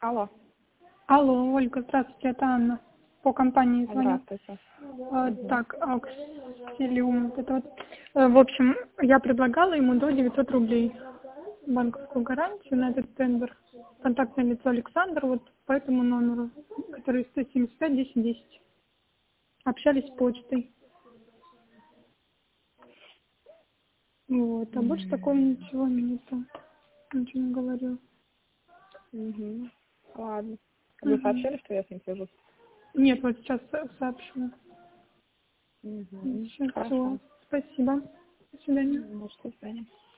Алло. Алло, Ольга, здравствуйте, это Анна. По компании звоню. Здравствуйте. Так, Аксилиум, вот это вот. В общем, я предлагала ему до 900 рублей банковскую гарантию на этот тендер. Контактное лицо Александр, вот по этому номеру, который 175-10-10. Общались почтой. Вот, а больше такого ничего нету. Ничего не говорил. Угу. Ладно. Вы Мгм. сообщили, что я с ним свяжусь? Нет, вот сейчас сообщу. Угу. Все, Хорошо. спасибо. До свидания. До свидания.